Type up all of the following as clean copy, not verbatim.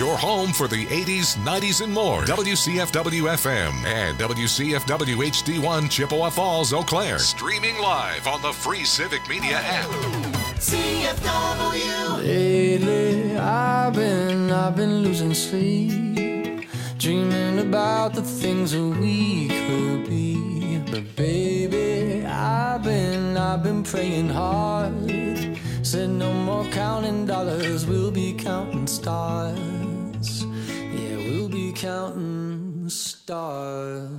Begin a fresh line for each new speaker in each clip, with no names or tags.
your home for the 80s, 90s, and more. WCFW-FM and WCFW HD1 Chippewa Falls, Eau Claire. Streaming live on the free Civic Media app.
CFW.
Lately, I've been losing sleep, dreaming about the things that we could be. But baby, I've been praying hard. Said no more counting dollars, we'll be counting stars. Yeah, we'll be counting stars.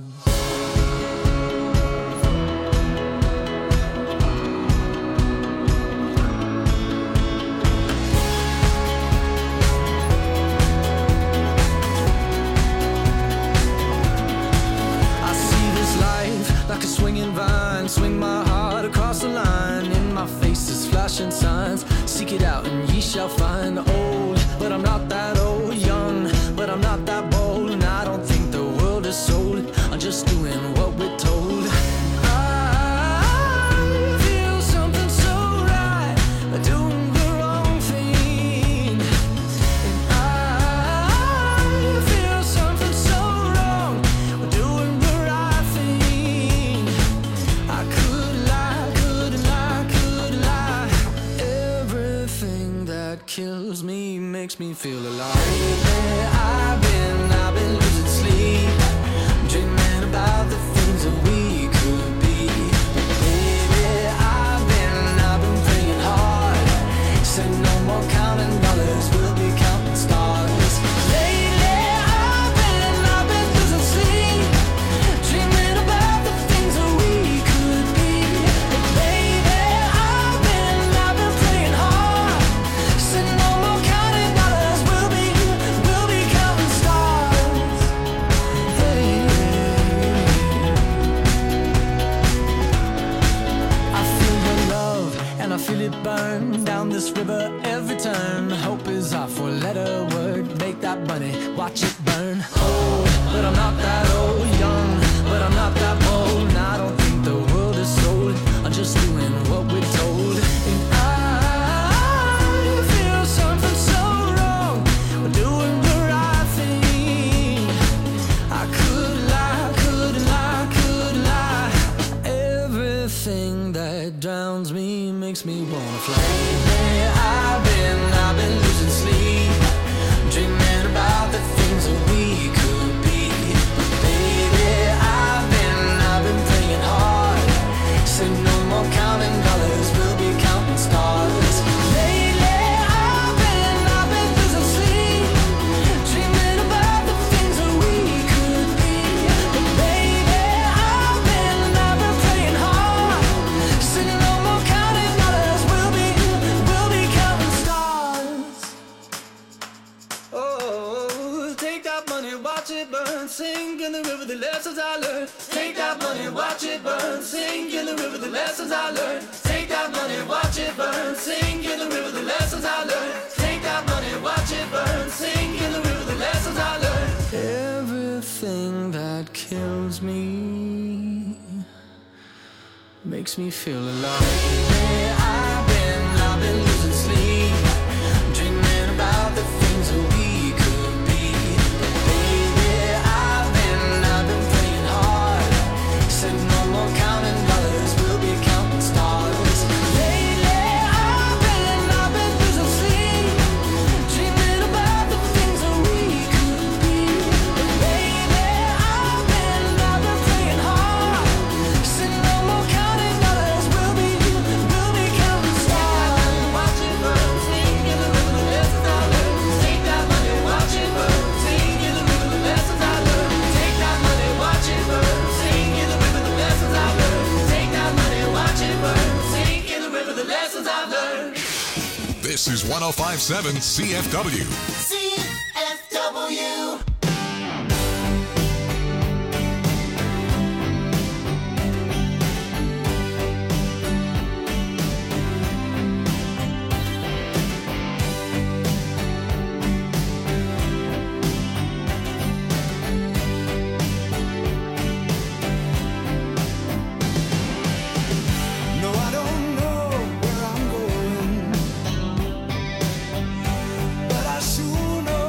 Like a swinging vine, swing my heart across the line. In my face is flashing signs. Seek it out and ye shall find. Old, but I'm not that old. Young, but I'm not that bold. And I don't think the world is sold. I'm just doing what we're told. I feel something so right, doing the wrong thing. And I feel something so wrong, doing the right thing. I could lie. Everything that kills me makes me feel alive. I've been losing sleep, dreaming about the things that we could be. Baby, I've been praying hard. Said no more counting dollars, we'll be counting stars. Lately, I've been losing sleep, dreaming about the things that we could be. But baby, I've been praying hard. Said no more counting dollars, we'll be counting stars. Hey. I feel your love and I feel it burn down this river every turn. Hope is our four-letter word. Make that money, watch it burn. Old, but I'm not that old. Young, but I'm not that bold. And I don't think the world is sold. I'm just doing what we're told. And I feel something so wrong. We're doing the right thing. I could lie. Everything that drowns me makes me wanna fly. I've been losing sleep, dreaming about the things that we could be. Baby, I've been praying hard. Said no more counting dollars, we'll be counting stars. Lately, I've been losing sleep, dreaming about the things that we could be. But baby, I've been praying hard. Said no more counting dollars, we'll be counting stars. Oh, take that money, watch it burn, sink in the river, the lessons I learned. Take that money, watch it burn, sink in the river, the lessons I learned. Take that money, watch it burn, sink in the river, the lessons I learned. Take that money, watch it burn, sink in the river, the lessons I learned. Everything that kills me makes me feel alive. I've been losing sleep, dreaming about the things that we could be. Baby, I've been praying hard. Said no more counting dollars, we'll be counting stars. Lately, I've been losing sleep, dreaming about the things that we could be. Baby, I've been praying hard. Said no more counting dollars, we'll be counting stars. Watch it burn, sing in the river, the lessons I learned. Take that money, watch it burn, sing in the river, the lessons I learned. Take that money, watch it burn, sing in the river, the lessons I learned. Take that money, watch it burn, sing in the river, the lessons I learned.
This is 105.7 CFW.
CFW.
No, I don't know where I'm going, but I sure know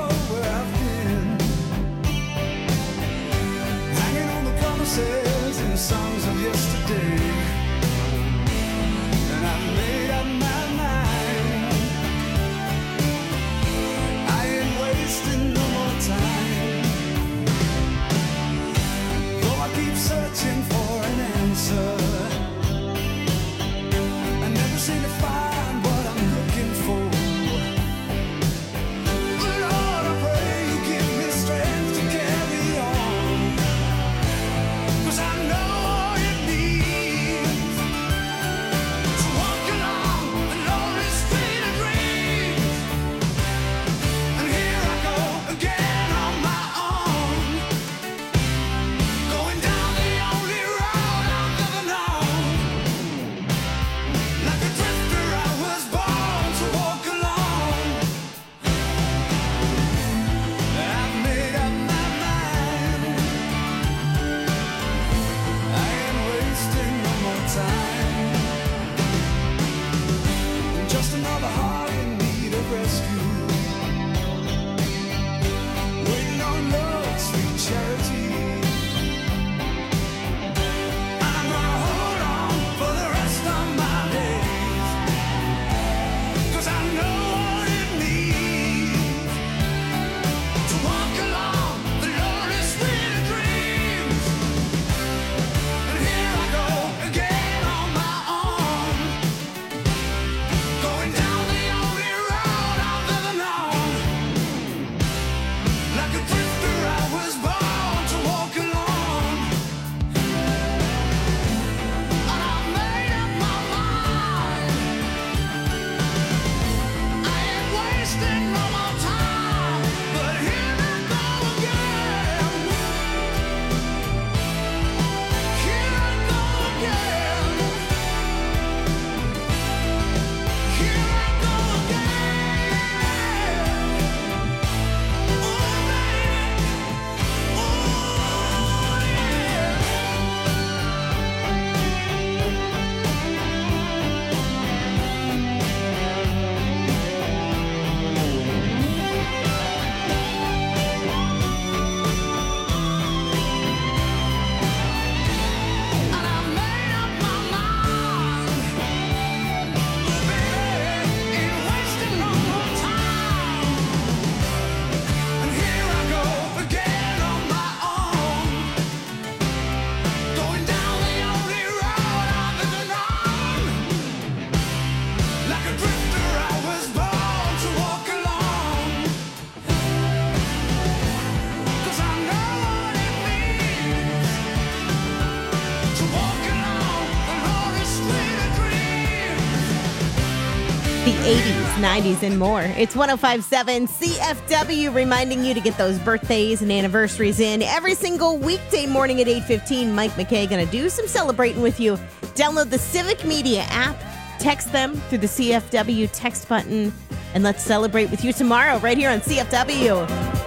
The 80s, 90s, and more. It's 105.7 CFW reminding you to get those birthdays and anniversaries in every single weekday morning at 8:15. Mike McKay going to do some celebrating with you. Download the Civic Media app. Text them through the CFW text button. And let's celebrate with you tomorrow right here on CFW.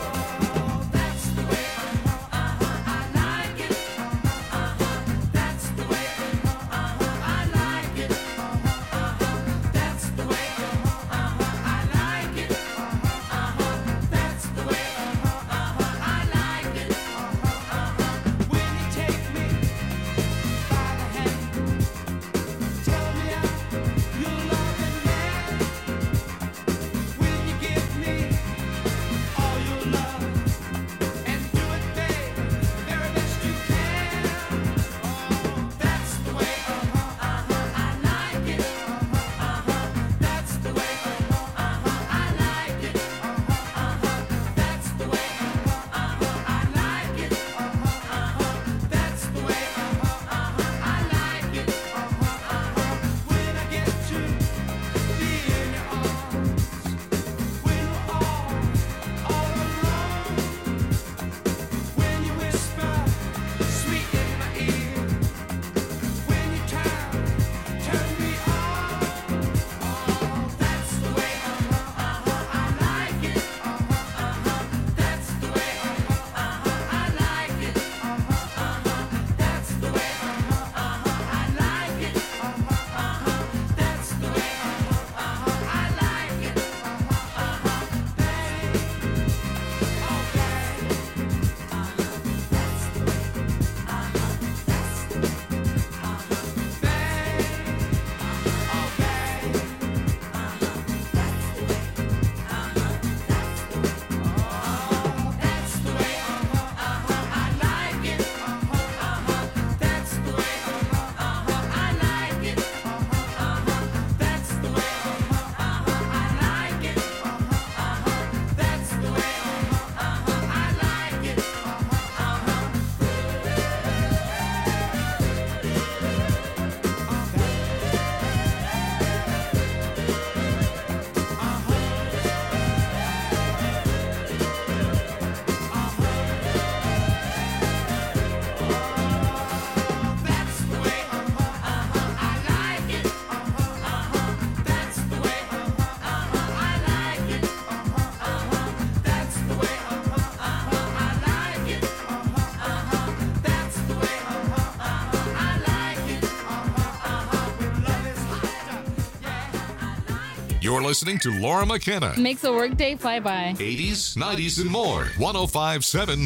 You're listening to Laura McKenna.
Makes a workday fly by.
80s, 90s, and more. 105.7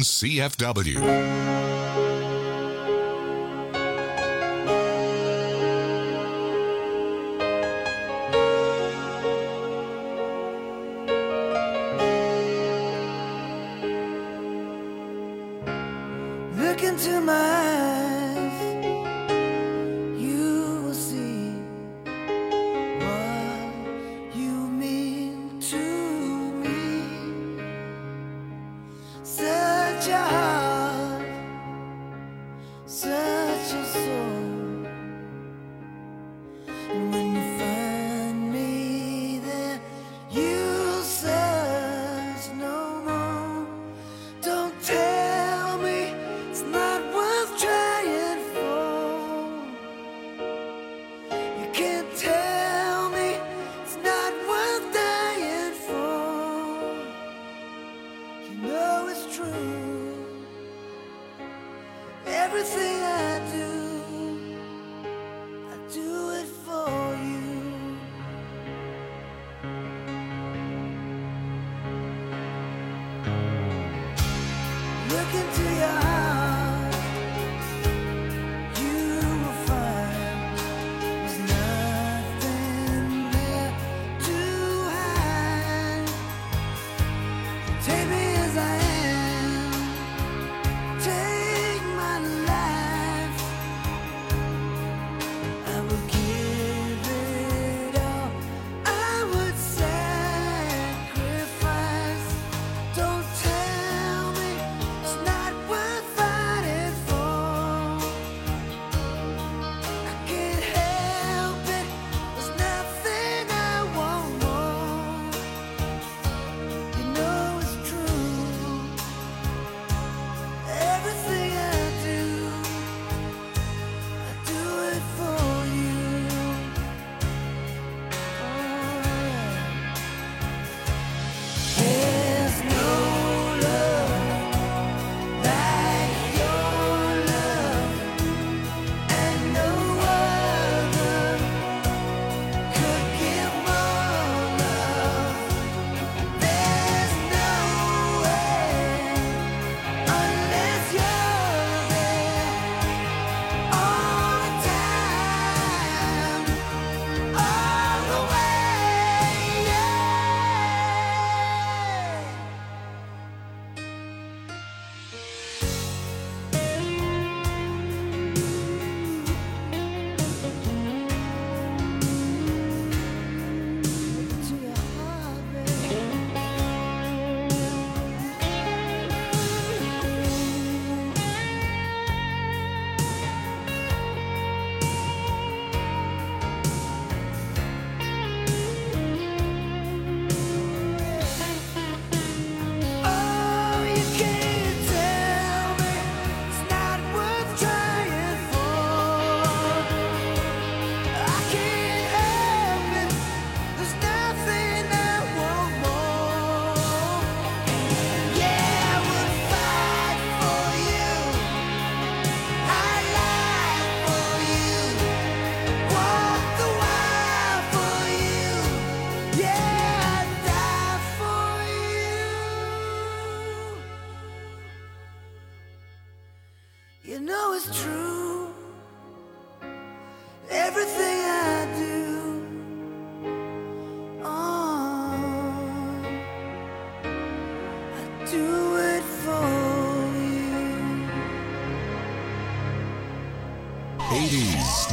CFW.
Look into my eyes, you will see what you mean to me. Such a heart, such a soul. And when you find me there, you'll search no more. Don't tell me it's not worth trying for. You can't tell me it's not worth dying for. You know it's true. Everything I do it for you. Look into your heart, you will find there's nothing there to hide. Take me as I am, take my life. I will give it all, I would sacrifice. Don't tell me it's not worth fighting.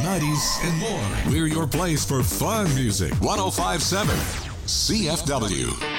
90s, and more. We're your place for fun music. 1057 CFW.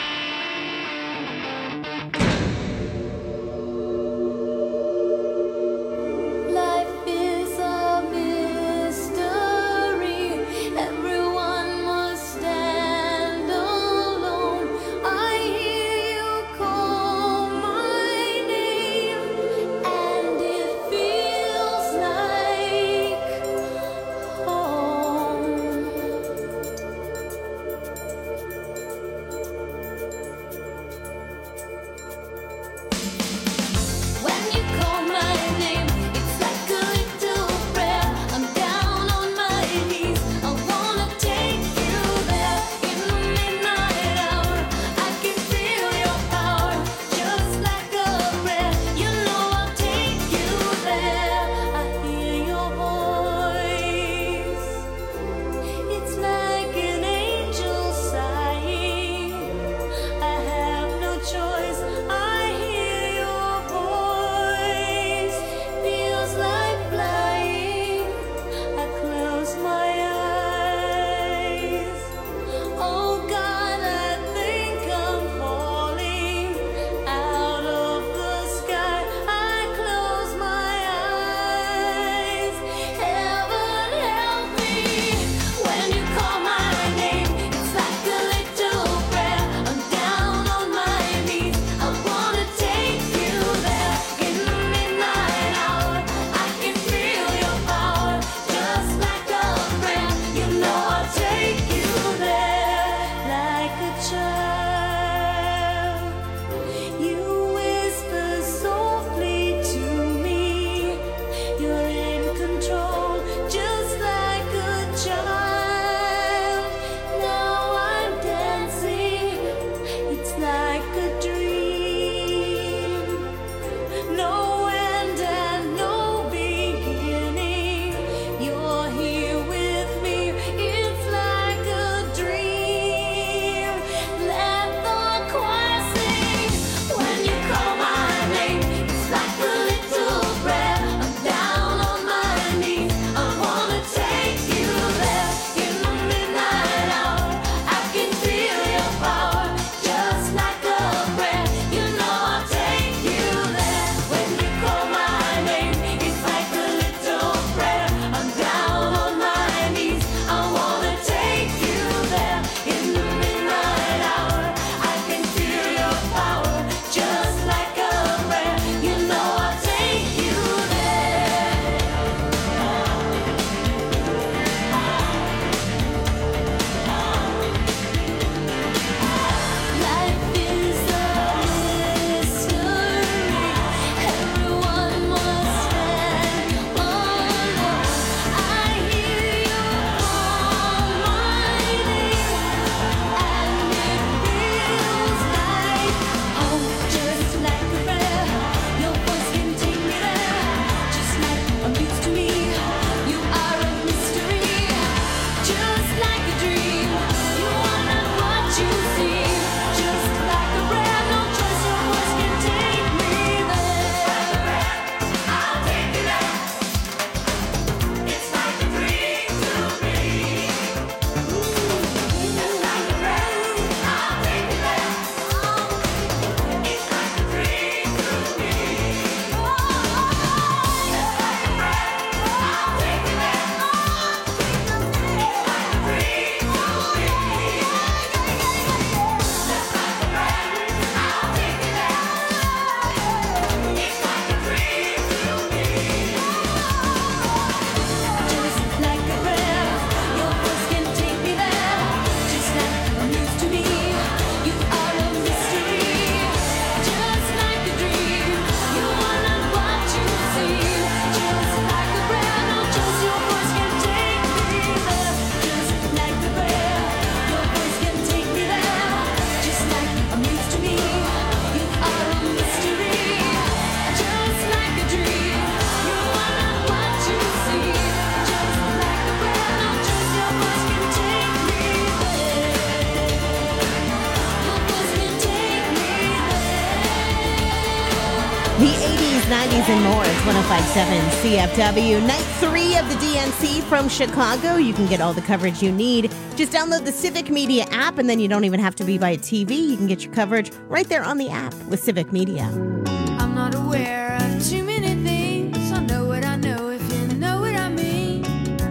90s and more. It's 105.7 CFW. Night 3 of the DNC from Chicago. You can get all the coverage you need. Just download the Civic Media app, and then you don't even have to be by a TV. You can get your coverage right there on the app with Civic Media.
I'm not aware of too many things. I know what I know if you know what I mean.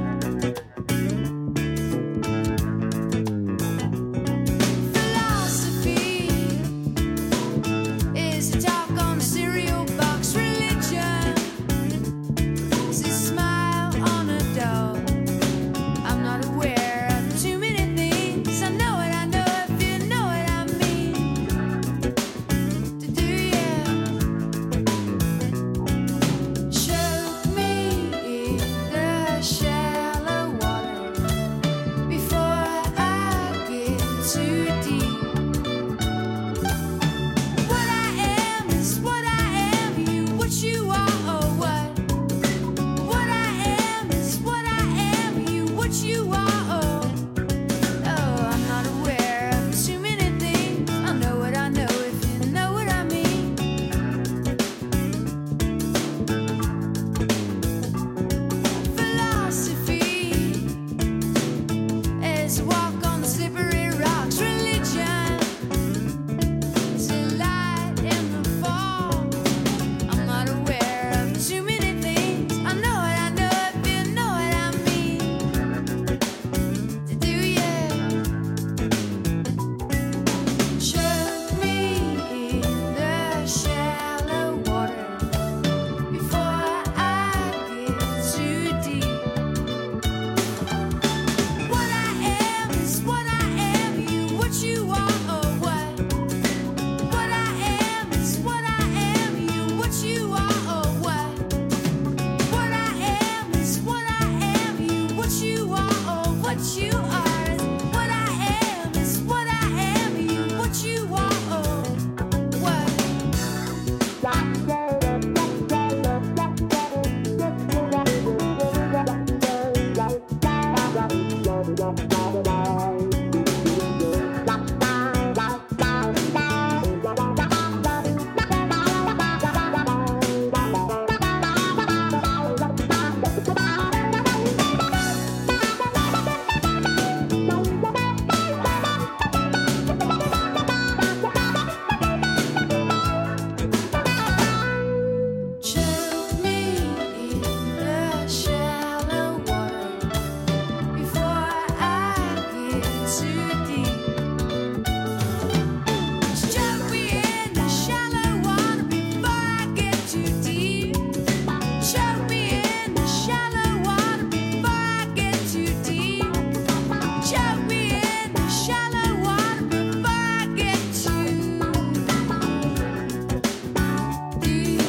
Philosophy is a talk on a cereal box. Religion is a smile on a doll. I'm not aware of too many things. I know what I know if you know what I mean. Do you? Choke me in the shallow water before I get too deep. What I am is what I am, you what you are or what? What I am is what I am, you what you are or oh, I'm not aware of too many things. I know what I know if you know what I mean. Philosophy is a walk on the slippery rocks. Religion is a light in the fall. I'm not aware of too many things. I know what I know if you know what I mean. Do you? Choke me in the shallow water before I get too deep. What I am is what I am, you what you are or what? What I am is what I am, you what you are or what? What I am is what I am, you what you are or what you are. What I am is what I am, you what you are or what? Choke me in the shallow water before I get too deep. Choke me in the shallow water before I get too deep. Choke me in the shallow water before I get too deep. Choke me in the shallow water before I get too deep.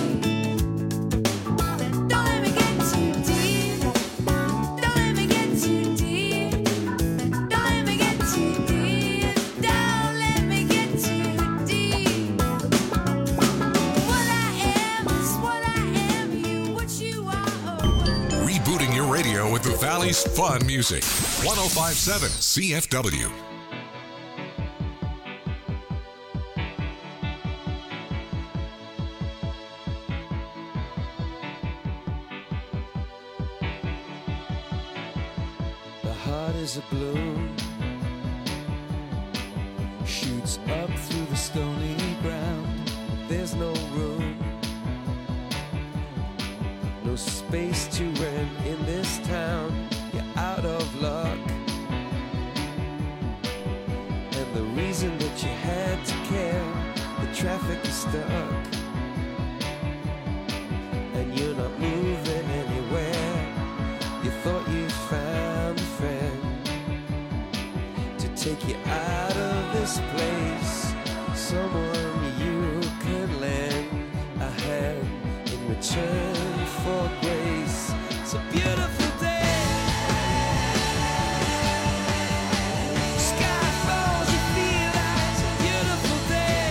Don't let me get too deep. Don't let me get too deep. Don't let me get too deep. Don't let me get too deep. What I am is what I am, you what you are or what?
Rebooting your radio with the Valley's fun music. 1057 CFW.
The heart is a balloon, shoots up through the stony ground. There's no room, no space to rent in this town. You're out of luck, and the reason that you had to care, the traffic is stuck, and you're not moving anywhere. You thought you found a friend to take you out of this place, someone you could lend a hand in return for grace. It's a beautiful day. Sky falls, you feel like it's a beautiful day.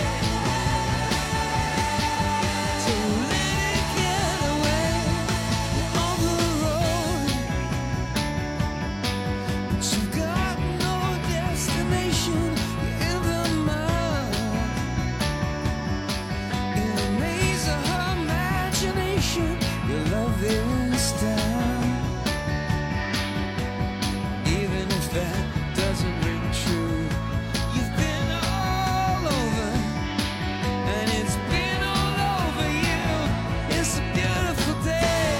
So let it get away. You're on the road, but you've got no destination. You're in the mud, in a maze of imagination. that doesn't ring true. You've been all over, and it's been all over you. It's a beautiful day.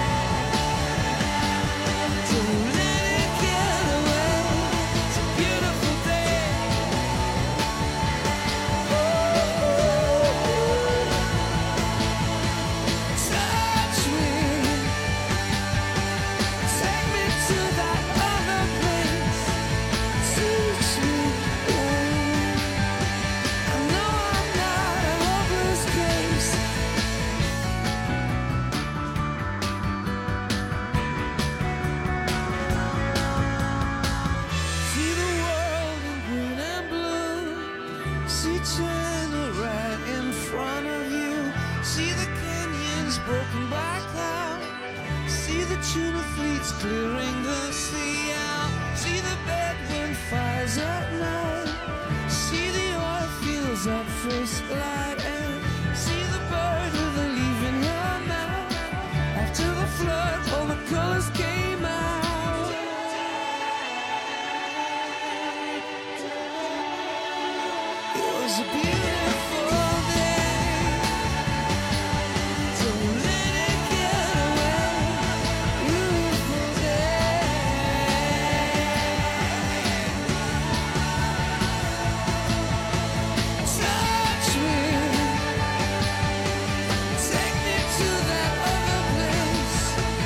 Don't let it get away. It's a beautiful day. Touch me, take me to that other place. Teach me, I know I'm not a hopeless case. See the world in green and blue. See China right in front of you. See the canyons broken by cloud. See the tuna fleets clearing the sea out. See the bedroom fires at night. See the oil fields at first light. And see the bird with a leaf in her mouth. After the flood, all the colors came out. It was a beautiful day. Don't let it get away. Beautiful day. Touch me, take me to that other place.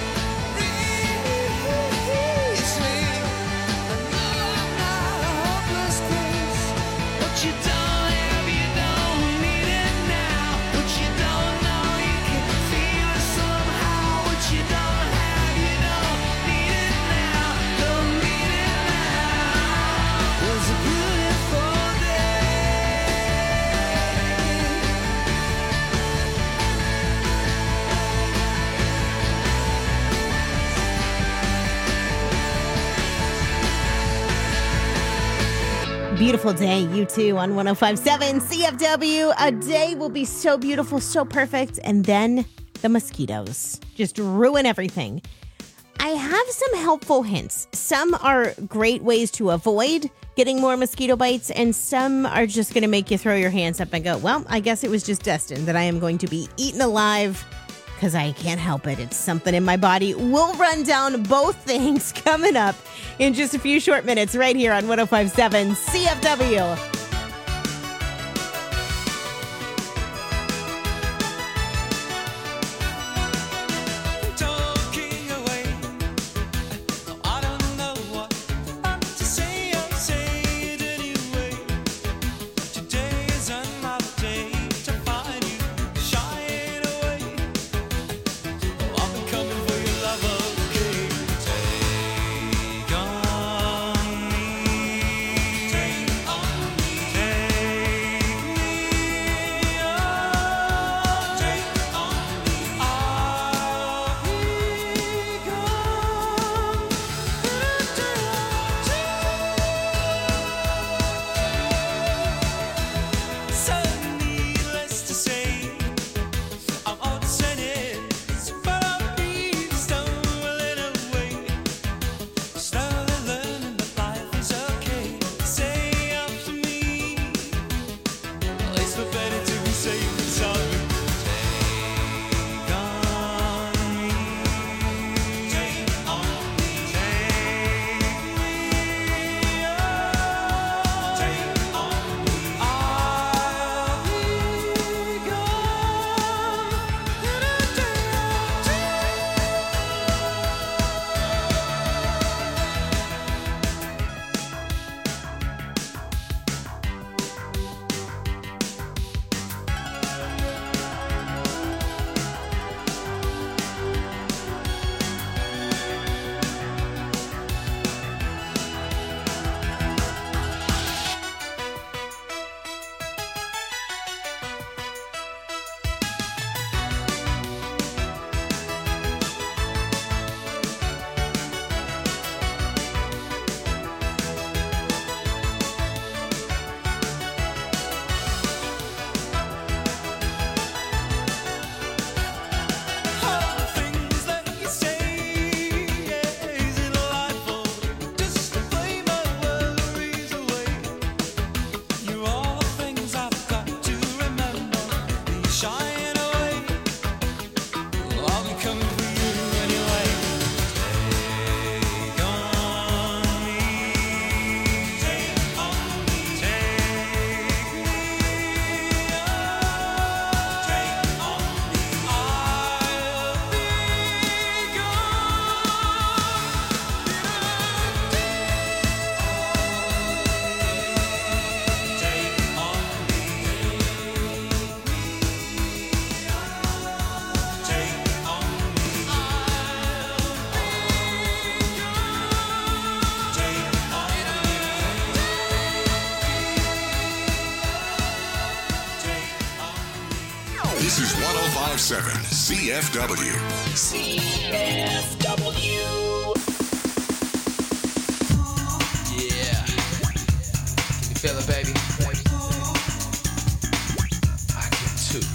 Release me. I know I'm not a hopeless case. What you don't have, you don't need it now. What you don't know, you can feel it somehow. What you don't have, you don't need it now. Don't need it now. It was a beautiful day.
Beautiful day, you two on 105.7 CFW. A day will be so beautiful, so perfect, and then the mosquitoes just ruin everything. I have some helpful hints. Some are great ways to avoid getting more mosquito bites, and some are just going to make you throw your hands up and go, well, I guess it was just destined that I am going to be eaten alive because I can't help it. It's something in my body. We'll run down both things coming up in just a few short minutes right here on 105.7 CFW.
Talking away. I don't know what to say. I'll say it anyway. Today is another day to find you shying away. I'm coming for your love, okay? Take on me. Take on me.
This is 105.7 CFW.
CFW.
Yeah. Can you feel it, baby? I can too.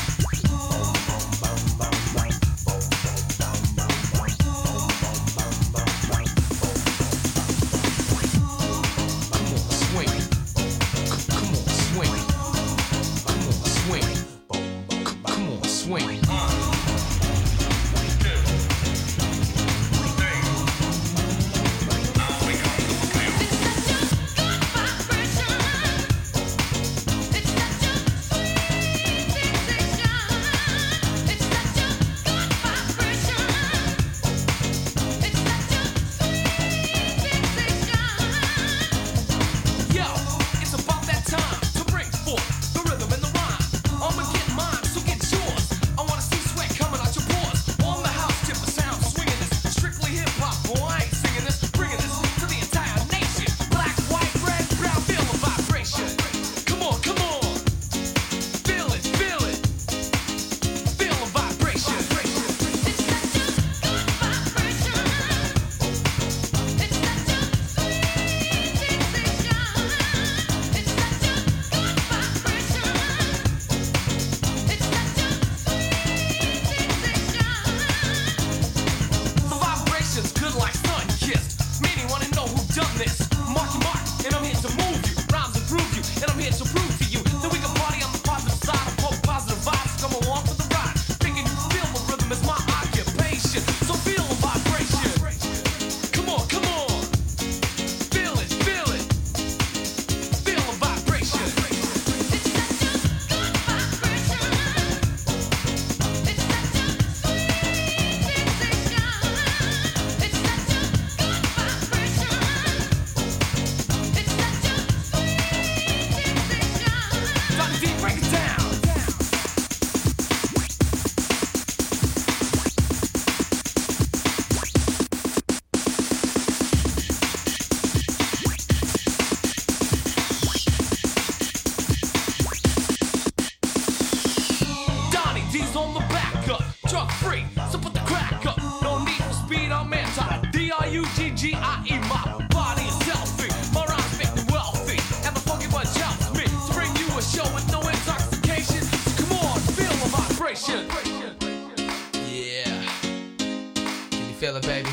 Swing. Feel it, baby.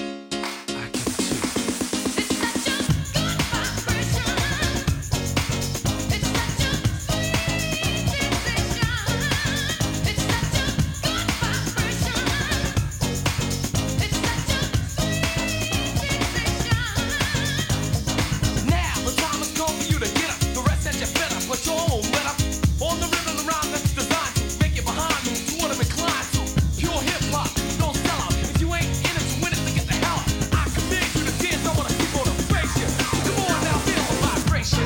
I can too.
It's such a good vibration. It's such a sweet sensation. It's such a good vibration. It's such a sweet sensation.
Now the time has come for you to get up. The rest that you better put your own let up. On the rhythm around that's designed to make it behind you. To what I'm inclined to. Pure hip hop, no sellout. If you ain't in it to win it, then get the hell out. I command you to dance. I wanna keep motivation. Come on now, feel the vibration.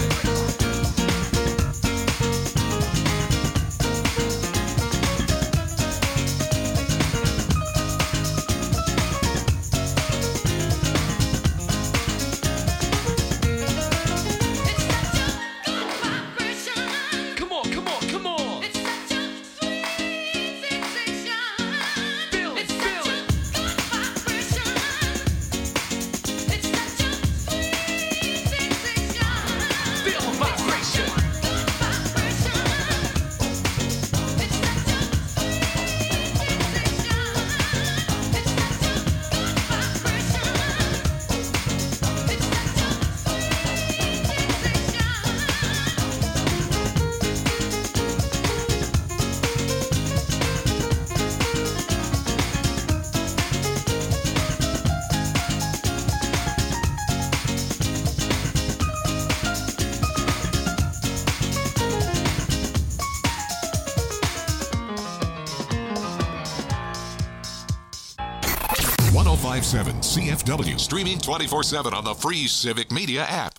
It's such a good vibration.
Come on, come on, come on.
It's such a sweet sensation.
Feel it,
It's
feel
such a
it.
good vibration. It's such a sweet sensation.
Feel the vibration.
.7 CFW. Streaming 24/7 on the free Civic Media app.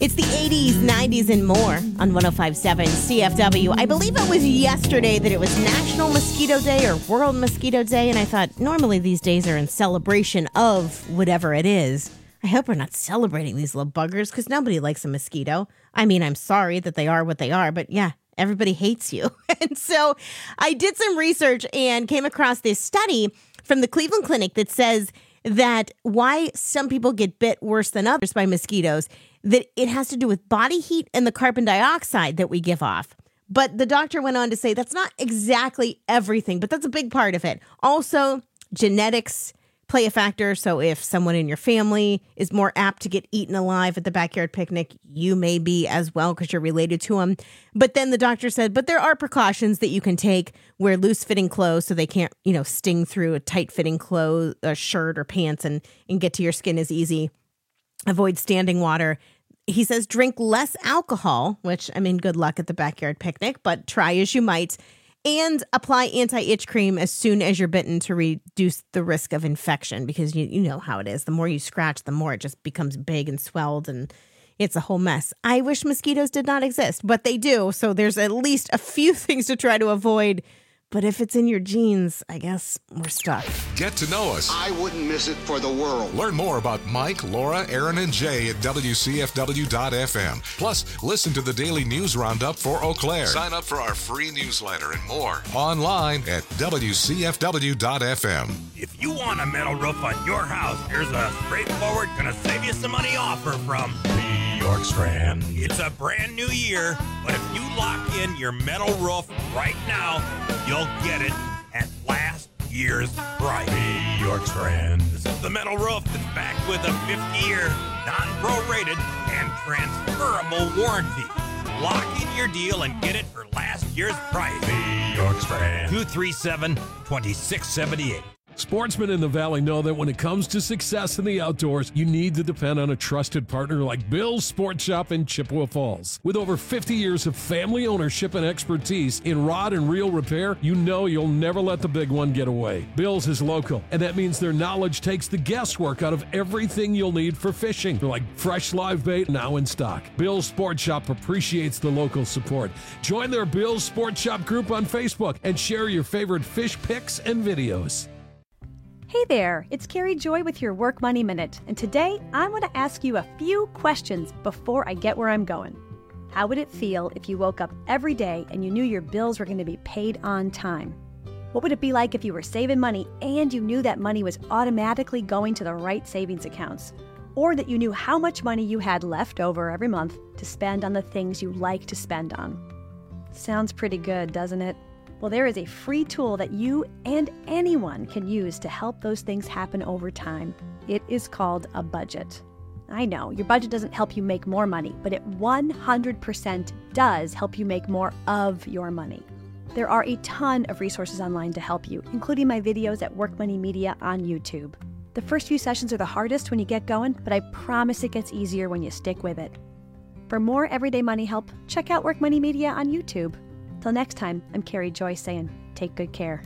It's the 80s, 90s, and more on 105.7 CFW. I believe it was yesterday that it was National Mosquito Day or World Mosquito Day, and I thought normally these days are in celebration of whatever it is. I hope we're not celebrating these little buggers because nobody likes a mosquito. I mean, I'm sorry that they are what they are, but yeah, everybody hates you. And so I did some research and came across this study from the Cleveland Clinic that says that why some people get bit worse than others by mosquitoes, that it has to do with body heat and the carbon dioxide that we give off. But the doctor went on to say that's not exactly everything, but that's a big part of it. Also, genetics play a factor. So if someone in your family is more apt to get eaten alive at the backyard picnic, you may be as well because you're related to them. But then the doctor said, but there are precautions that you can take. Wear loose-fitting clothes so they can't, sting through a tight-fitting shirt or pants and get to your skin as easy. Avoid standing water. He says drink less alcohol, which, good luck at the backyard picnic, but try as you might. And apply anti-itch cream as soon as you're bitten to reduce the risk of infection because you know how it is. The more you scratch, the more it just becomes big and swelled and it's a whole mess. I wish mosquitoes did not exist, but they do. So there's at least a few things to try to avoid. But if it's in your genes, I guess we're stuck.
Get to know us.
I wouldn't miss it for the world.
Learn more about Mike, Laura, Aaron, and Jay at WCFW.FM. Plus, listen to the daily news roundup for Eau Claire. Sign up for our free newsletter and more online at WCFW.FM.
If you want a metal roof on your house, here's a straightforward, gonna save you some money offer from York Strand. It's a brand new year, but if you lock in your metal roof right now, you'll get it at last year's price. York Strand. This is the metal roof that's backed with a 50-year, non-prorated, and transferable warranty. Lock in your deal and get it for last year's price. York Strand. 237-2678.
Sportsmen in the Valley know that when it comes to success in the outdoors, you need to depend on a trusted partner like Bill's Sport Shop in Chippewa Falls. With over 50 years of family ownership and expertise in rod and reel repair, you know you'll never let the big one get away. Bill's is local, and that means their knowledge takes the guesswork out of everything you'll need for fishing. They're like fresh live bait now in stock. Bill's Sport Shop appreciates the local support. Join their Bill's Sport Shop group on Facebook and share your favorite fish pics and videos.
Hey there, it's Carrie Joy with your Work Money Minute, and today I want to ask you a few questions before I get where I'm going. How would it feel if you woke up every day and you knew your bills were going to be paid on time? What would it be like if you were saving money and you knew that money was automatically going to the right savings accounts? Or that you knew how much money you had left over every month to spend on the things you like to spend on? Sounds pretty good, doesn't it? Well, there is a free tool that you and anyone can use to help those things happen over time. It is called a budget. I know, your budget doesn't help you make more money, but it 100% does help you make more of your money. There are a ton of resources online to help you, including my videos at Work Money Media on YouTube. The first few sessions are the hardest when you get going, but I promise it gets easier when you stick with it. For more everyday money help, check out Work Money Media on YouTube. Till next time, I'm Carrie Joy saying, take good care.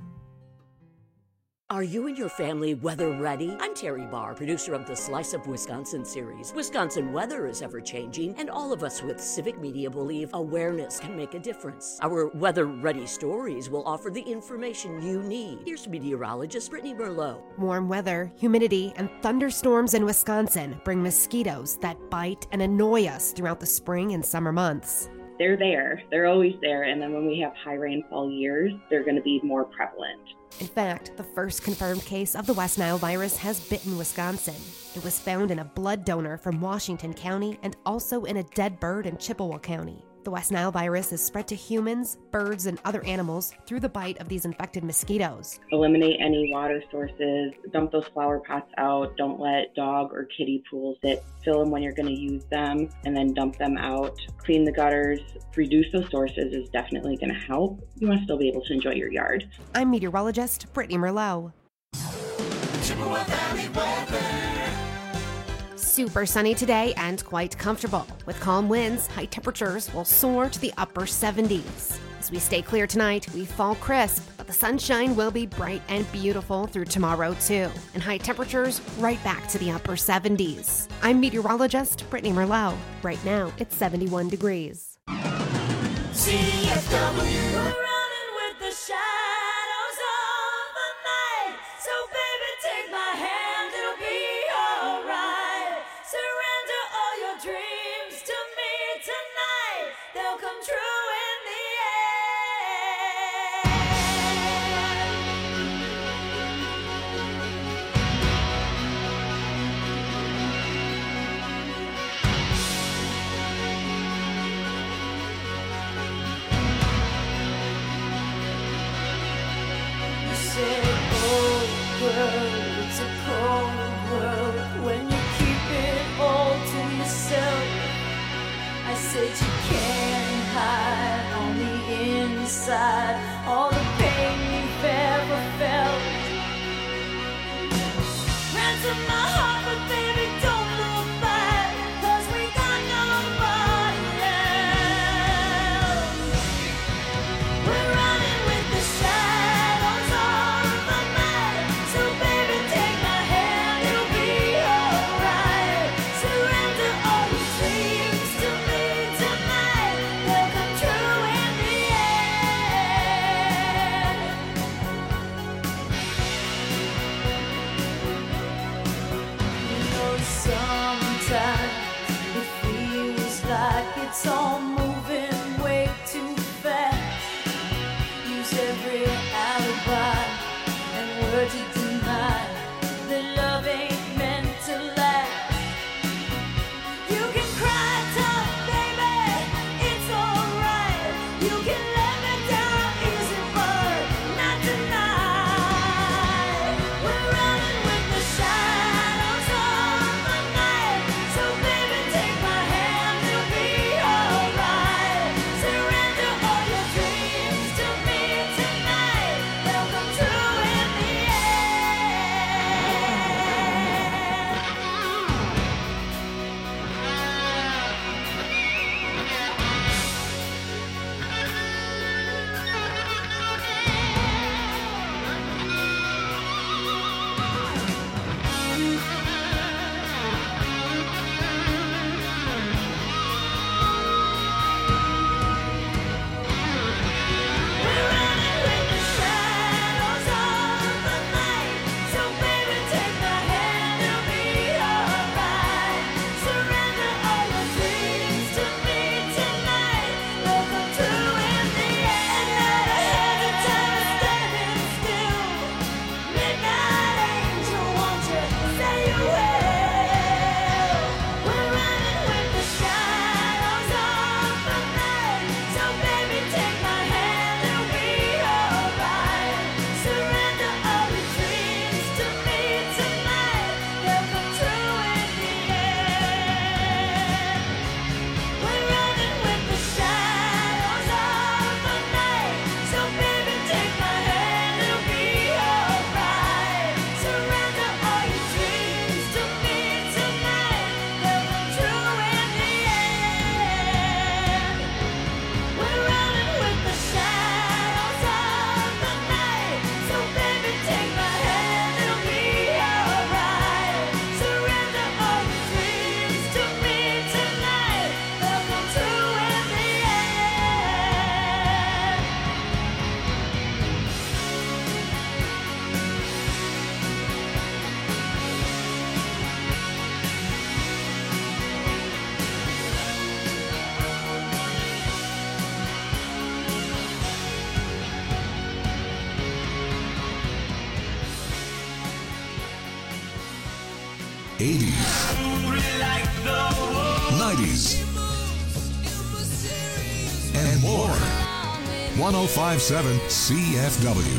Are you and your family weather ready? I'm Terry Barr, producer of the Slice of Wisconsin series. Wisconsin weather is ever changing, and all of us with civic media believe awareness can make a difference. Our weather ready stories will offer the information you need. Here's meteorologist Brittany Merlot.
Warm weather, humidity, and thunderstorms in Wisconsin bring mosquitoes that bite and annoy us throughout the spring and summer months.
They're there. They're always there. And then when we have high rainfall years, they're going to be more prevalent.
In fact, the first confirmed case of the West Nile virus has bitten Wisconsin. It was found in a blood donor from Washington County and also in a dead bird in Chippewa County. The West Nile virus is spread to humans, birds, and other animals through the bite of these infected mosquitoes.
Eliminate any water sources, dump those flower pots out, don't let dog or kitty pools sit, fill them when you're going to use them, and then dump them out. Clean the gutters, reduce those sources is definitely going to help. You want to still be able to enjoy your yard.
I'm meteorologist Brittany Merlot.
Chippewa Valley weather.
Super sunny today and quite comfortable. With calm winds, high temperatures will soar to the upper 70s. As we stay clear tonight, we fall crisp, but But the sunshine will be bright and beautiful through tomorrow, too, and high temperatures right back to the upper 70s. I'm meteorologist Brittany Merlot. Right now, it's 71 degrees.
CFW. We're running with the shadows of the night. So baby, take my hand, it'll be alright. Surrender all your dreams to me tonight. They'll come true in the it's a cold world when you keep it all to yourself. I said you can't hide on the inside all the pain you've ever felt. Ransom my heart, but baby, don't look back, 'cause we got nobody else. We're running with the shadows of the night. So baby, take my hand, it'll be alright. Surrender all your dreams to me tonight. They'll come true in the end. You know, sometimes it feels like it's all moving way too fast. Use every alibi and word to deny that love ain't meant to last. You can cry tough, baby, it's alright. You can let me down easy, but not tonight. We're running with the shadows of the night. So baby, take my hand, it'll be alright. Surrender all your dreams to me tonight. They'll come true in the
'80s, '90s, and more. 105.7 CFW.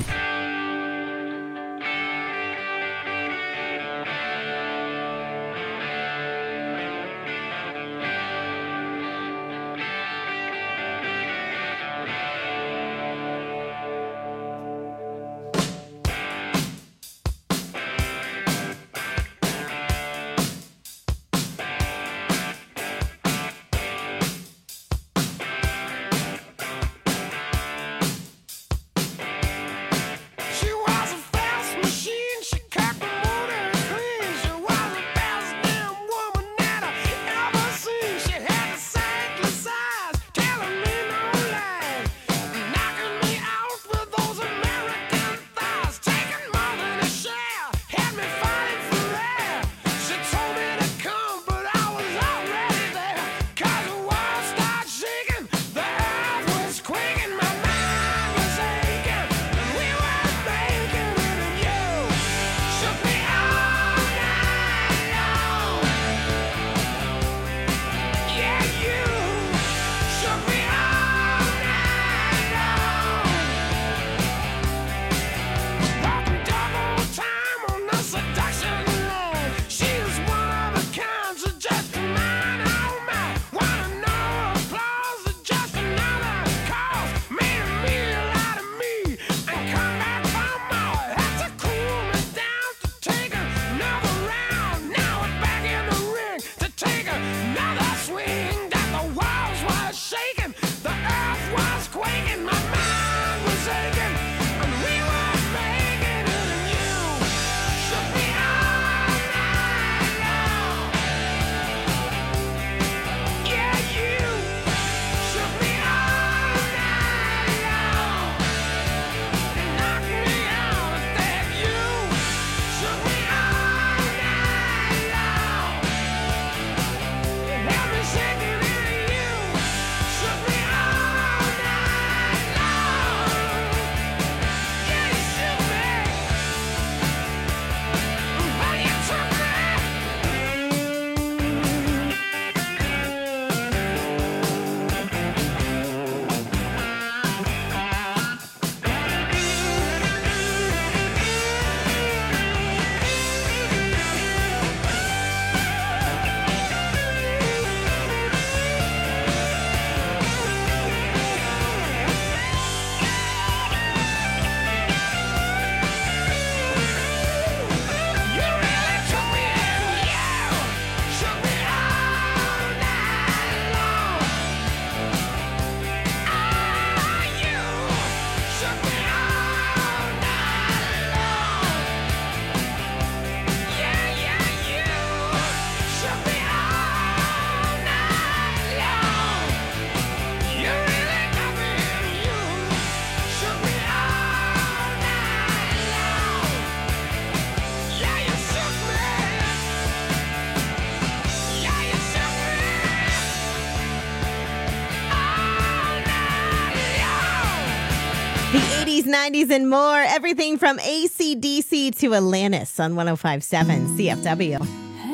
90s and more. Everything from AC/DC to Alanis on 105.7 CFW.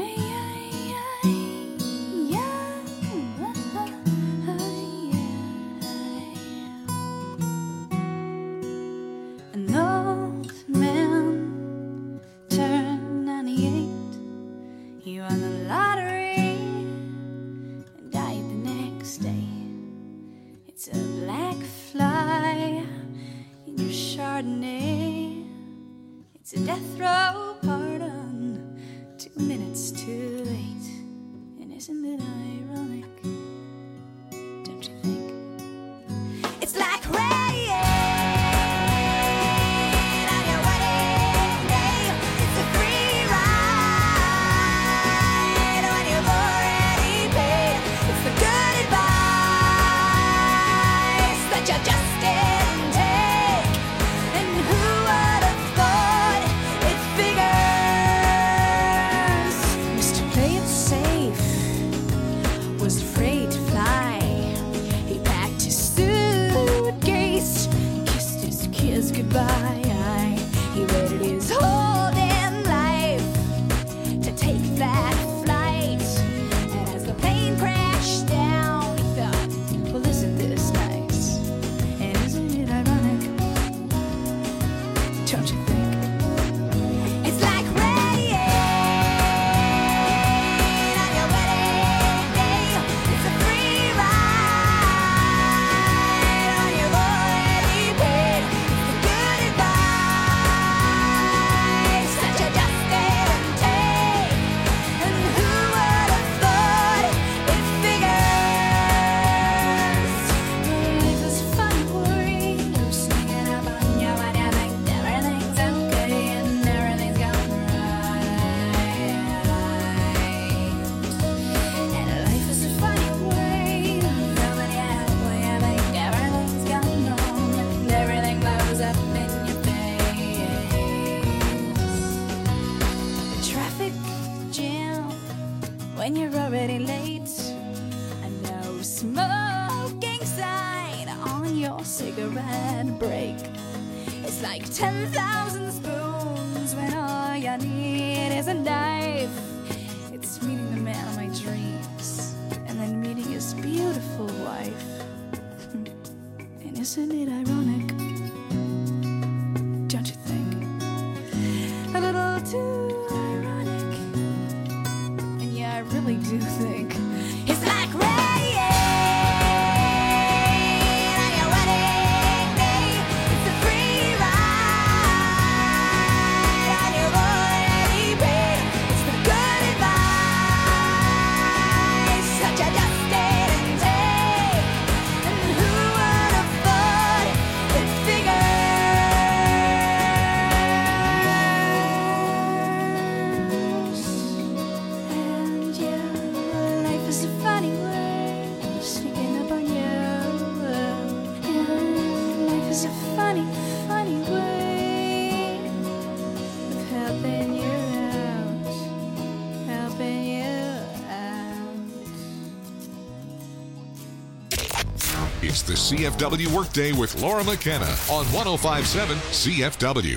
An old man turned 98. He won the lottery and died the next day. It's a black fly in your Chardonnay. It's a death row pardon, 2 minutes too late. And isn't it ironic? Don't you think? It's like rain. Goodbye. He waited his whole damn life to take that flight. And as the plane crashed down, he thought, well, isn't this nice? And isn't it ironic? Don't you think? It's like rain on your wedding day. It's a free ride on your already paid. When you're already late, a no smoking sign on your cigarette break. It's like 10,000 spoons when all you need is a knife. It's meeting the man of my dreams and then meeting his beautiful wife. And isn't it ironic? Don't you think? A little too I really do think it's like rain on your wedding day. It's a free ride on your already paid. It's the good advice that you just didn't take. And who would have thought it figures? It's a funny way of sneaking up on you. Life is a funny, funny way of helping you out. Helping you out.
It's the CFW Workday with Laura McKenna on 105.7 CFW.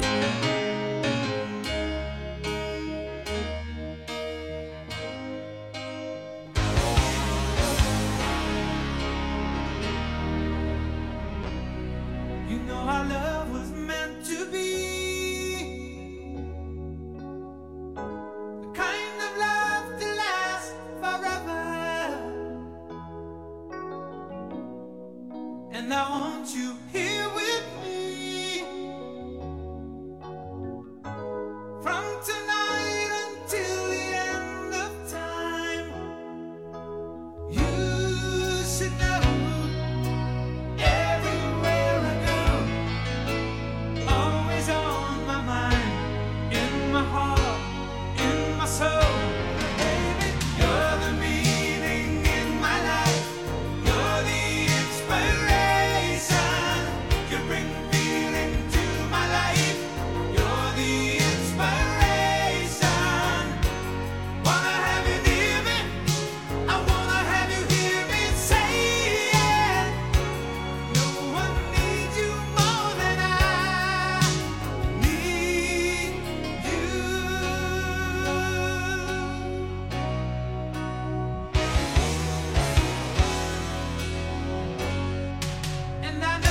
And I want you here.